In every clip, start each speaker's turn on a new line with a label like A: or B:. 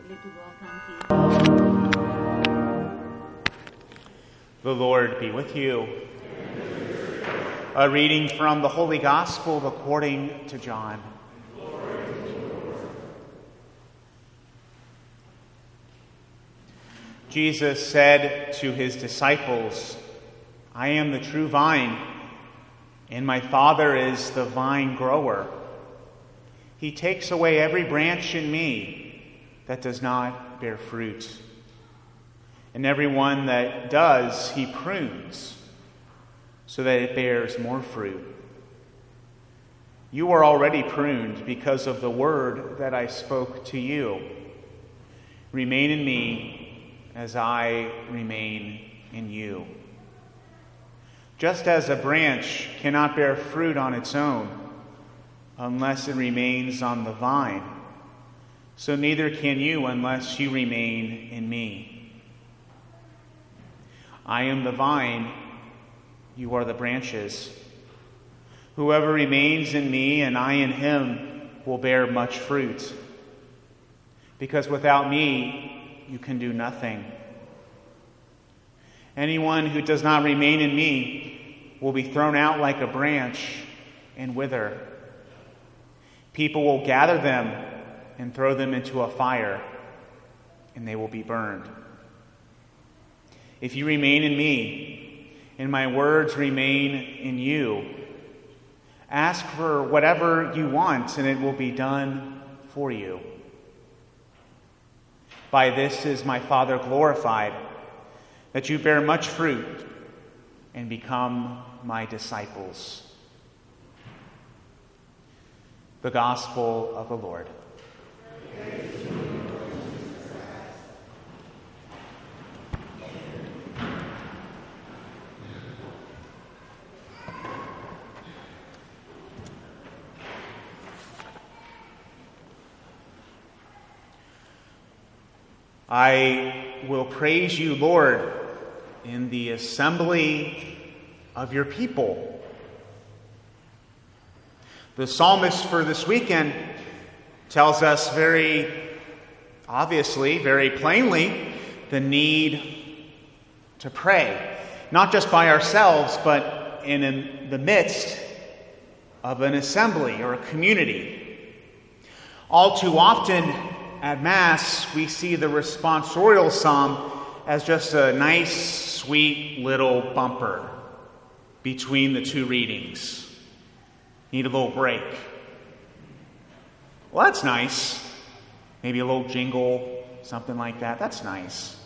A: The Lord be with you. A reading from the Holy Gospel according to John. Jesus said to his disciples, "I am the true vine, and my Father is the vine grower. He takes away every branch in me that does not bear fruit. And every one that does, he prunes, so that it bears more fruit. You are already pruned because of the word that I spoke to you. Remain in me as I remain in you. Just as a branch cannot bear fruit on its own unless it remains on the vine, so neither can you unless you remain in me. I am the vine, you are the branches. Whoever remains in me and I in him will bear much fruit, because without me you can do nothing. Anyone who does not remain in me will be thrown out like a branch and wither. People will gather them and throw them into a fire, and they will be burned. If you remain in me, and my words remain in you, ask for whatever you want, and it will be done for you. By this is my Father glorified, that you bear much fruit and become my disciples." The Gospel of the Lord. I will praise you, Lord, in the assembly of your people. The psalmist for this weekend tells us very obviously, very plainly, the need to pray, not just by ourselves, but in the midst of an assembly or a community. All too often at Mass, we see the responsorial psalm as just a nice, sweet little bumper between the two readings. Need a little break. Well, that's nice. Maybe a little jingle, something like that. That's nice.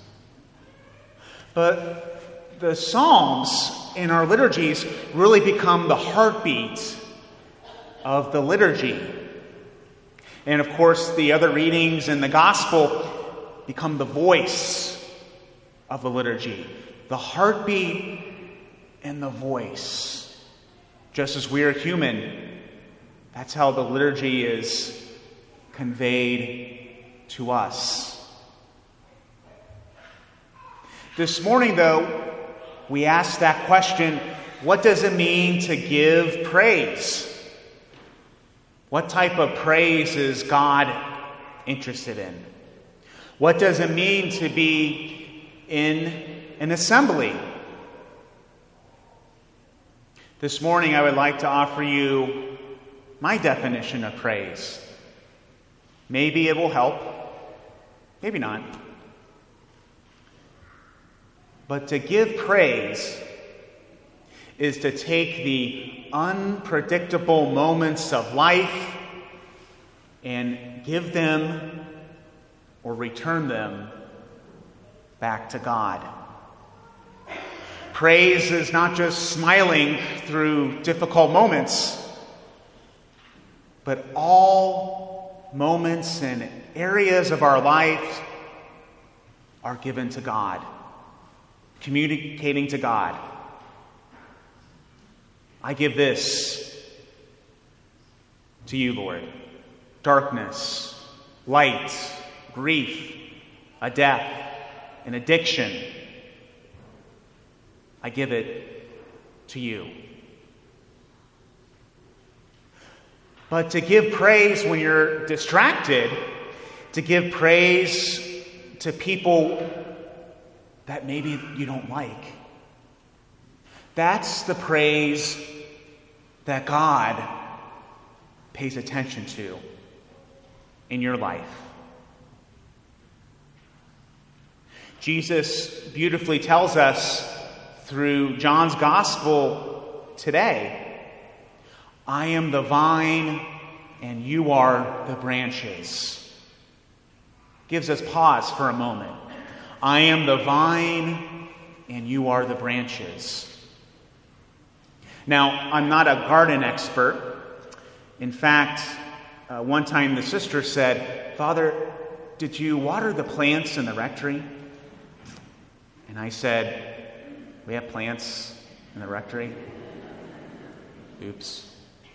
A: But the Psalms in our liturgies really become the heartbeat of the liturgy. And of course, the other readings in the Gospel become the voice of the liturgy. The heartbeat and the voice. Just as we are human, that's how the liturgy is conveyed to us. This morning, though, we ask that question, what does it mean to give praise? What type of praise is God interested in? What does it mean to be in an assembly? This morning, I would like to offer you my definition of praise. Maybe it will help, maybe not. But to give praise is to take the unpredictable moments of life and give them or return them back to God. Praise is not just smiling through difficult moments, but all moments and areas of our life are given to God, communicating to God. I give this to you, Lord. Darkness, light, grief, a death, an addiction. I give it to you. But to give praise when you're distracted to give praise to people that maybe you don't like. That's the praise that God pays attention to in your life. Jesus beautifully tells us through John's Gospel today, I am the vine and you are the branches. Gives us pause for a moment. I am the vine and you are the branches. Now, I'm not a garden expert. In fact, one time the sister said, Father, did you water the plants in the rectory? And I said, we have plants in the rectory? Oops.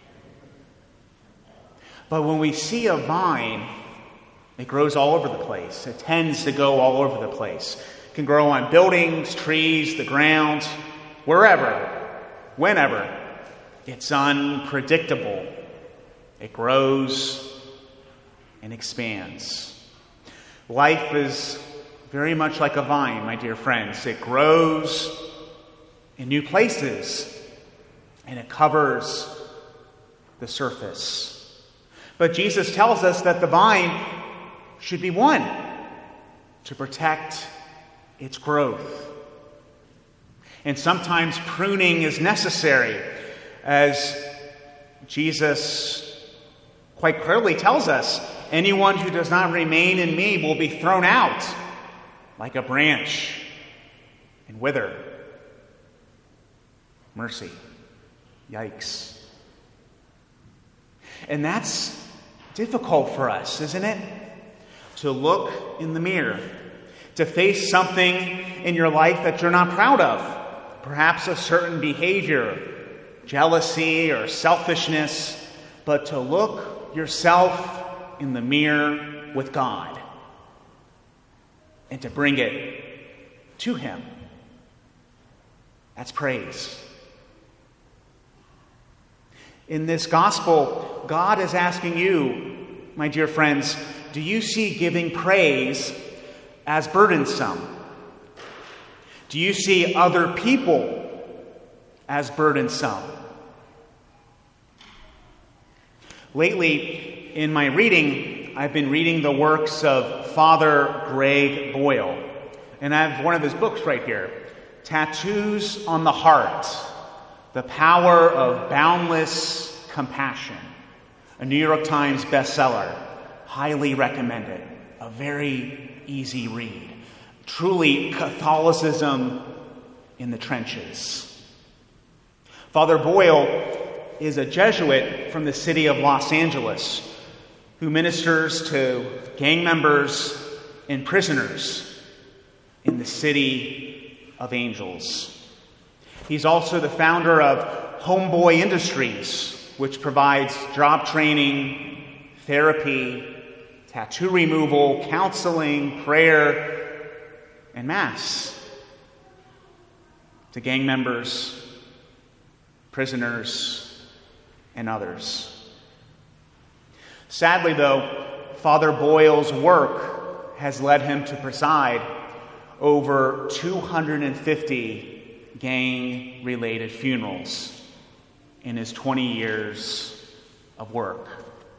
A: But when we see a vine, it grows all over the place. It tends to go all over the place. It can grow on buildings, trees, the ground, wherever, whenever. It's unpredictable. It grows and expands. Life is very much like a vine, my dear friends. It grows in new places, and it covers the surface. But Jesus tells us that the vine should be one to protect its growth. And sometimes pruning is necessary, as Jesus quite clearly tells us, anyone who does not remain in me will be thrown out like a branch and wither. Mercy. Yikes. And that's difficult for us, isn't it? To look in the mirror, to face something in your life that you're not proud of. Perhaps a certain behavior, jealousy or selfishness, but to look yourself in the mirror with God and to bring it to Him. That's praise. In this gospel, God is asking you, my dear friends, do you see giving praise as burdensome? Do you see other people as burdensome? Lately, in my reading, I've been reading the works of Father Greg Boyle. And I have one of his books right here, Tattoos on the Heart, The Power of Boundless Compassion, a New York Times bestseller. Highly recommended. A very easy read. Truly Catholicism in the trenches. Father Boyle is a Jesuit from the city of Los Angeles who ministers to gang members and prisoners in the City of Angels. He's also the founder of Homeboy Industries, which provides job training, therapy, tattoo removal, counseling, prayer, and Mass to gang members, prisoners, and others. Sadly, though, Father Boyle's work has led him to preside over 250 gang-related funerals in his 20 years of work.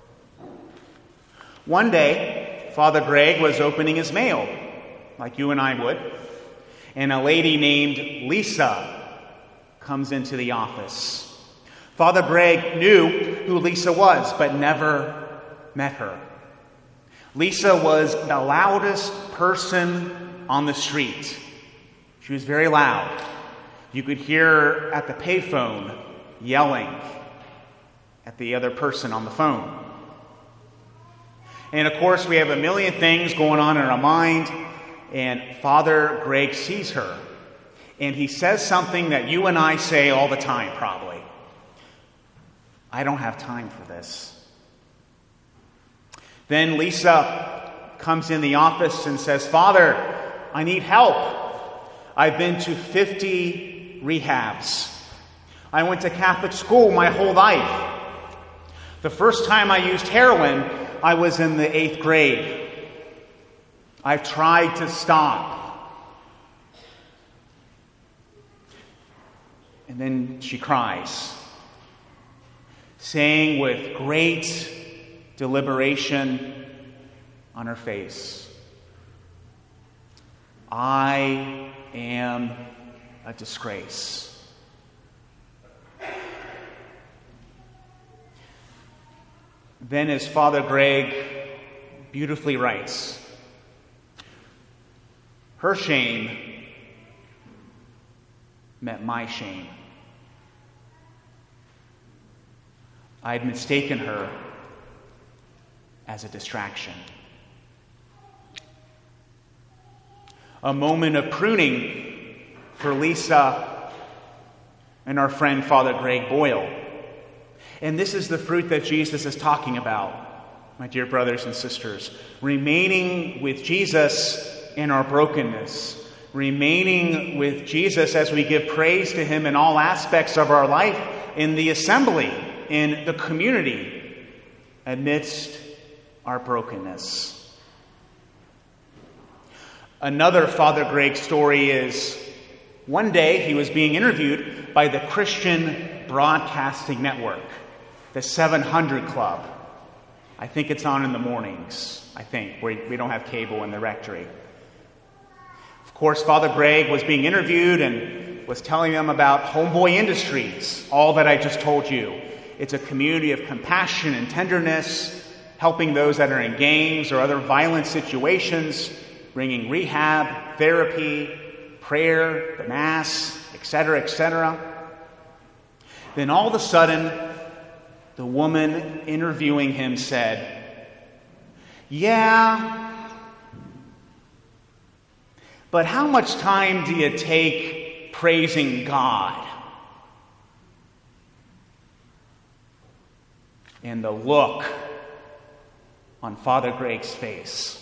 A: One day, Father Greg was opening his mail, like you and I would, and a lady named Lisa comes into the office. Father Greg knew who Lisa was, but never met her. Lisa was the loudest person on the street. She was very loud. You could hear her at the payphone yelling at the other person on the phone. And of course, we have a million things going on in our mind, and Father Greg sees her. And he says something that you and I say all the time, probably. I don't have time for this. Then Lisa comes in the office and says, Father, I need help. I've been to 50 rehabs. I went to Catholic school my whole life. The first time I used heroin, I was in the 8th grade. I've tried to stop. And then she cries, saying with great deliberation on her face, I am a disgrace. Then, as Father Greg beautifully writes, her shame met my shame. I had mistaken her as a distraction. A moment of pruning for Lisa and our friend Father Greg Boyle. And this is the fruit that Jesus is talking about, my dear brothers and sisters. Remaining with Jesus in our brokenness. Remaining with Jesus as we give praise to Him in all aspects of our life, in the assembly, in the community, amidst our brokenness. Another Father Greg story is one day he was being interviewed by the Christian Broadcasting Network, the 700 Club. I think it's on in the mornings, we don't have cable in the rectory. Of course, Father Greg was being interviewed and was telling them about Homeboy Industries, all that I just told you. It's a community of compassion and tenderness, helping those that are in gangs or other violent situations, bringing rehab, therapy, prayer, the Mass, etc., etc. Then all of a sudden, the woman interviewing him said, "Yeah, but how much time do you take praising God?" And the look on Father Greg's face.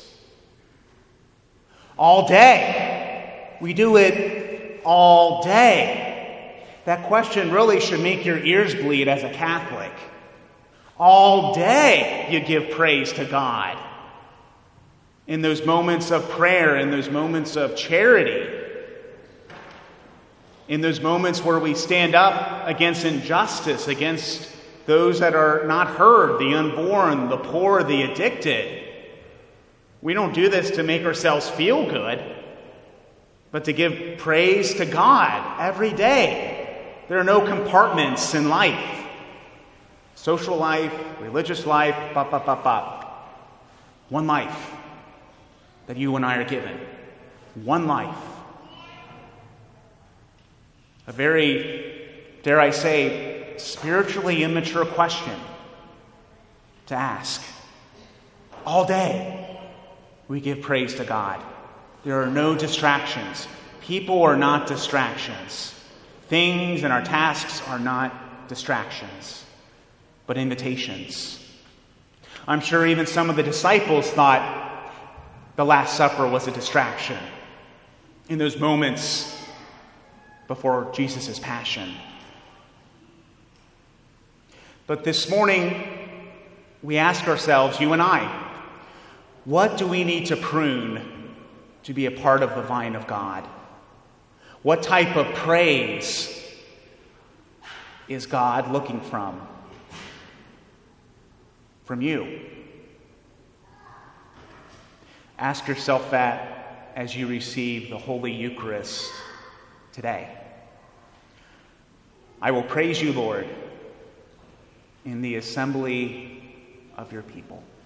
A: All day. We do it all day. That question really should make your ears bleed as a Catholic. All day you give praise to God. In those moments of prayer, in those moments of charity, in those moments where we stand up against injustice, against those that are not heard, the unborn, the poor, the addicted. We don't do this to make ourselves feel good, but to give praise to God every day. There are no compartments in life. Social life, religious life, One life that you and I are given. One life. A very, dare I say, spiritually immature question to ask. All day, we give praise to God. There are no distractions. People are not distractions. Things and our tasks are not distractions, but invitations. I'm sure even some of the disciples thought the Last Supper was a distraction in those moments before Jesus' passion. But this morning, we ask ourselves, you and I, what do we need to prune to be a part of the vine of God? What type of praise is God looking from you? Ask yourself that as you receive the Holy Eucharist today. I will praise you, Lord, in the assembly of your people.